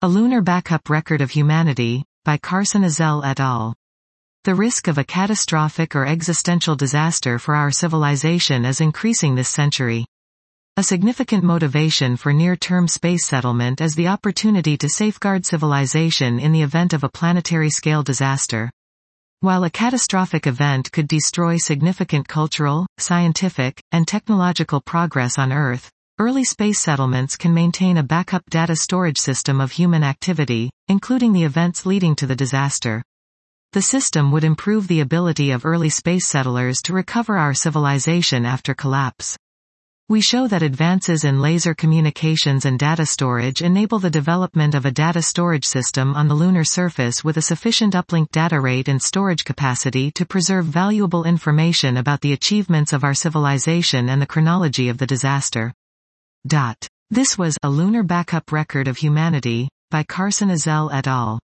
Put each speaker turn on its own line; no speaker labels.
A Lunar Backup Record of Humanity, by Carson Ezell et al. The risk of a catastrophic or existential disaster for our civilization is increasing this century. A significant motivation for near-term space settlement is the opportunity to safeguard civilization in the event of a planetary-scale disaster. While a catastrophic event could destroy significant cultural, scientific, and technological progress on Earth, early space settlements can maintain a backup data storage system of human activity, including the events leading to the disaster. The system would improve the ability of early space settlers to recover our civilization after collapse. We show that advances in laser communications and data storage enable the development of a data storage system on the lunar surface with a sufficient uplink data rate and storage capacity to preserve valuable information about the achievements of our civilization and the chronology of the disaster. This was A Lunar Backup Record of Humanity, by Carson Ezell et al.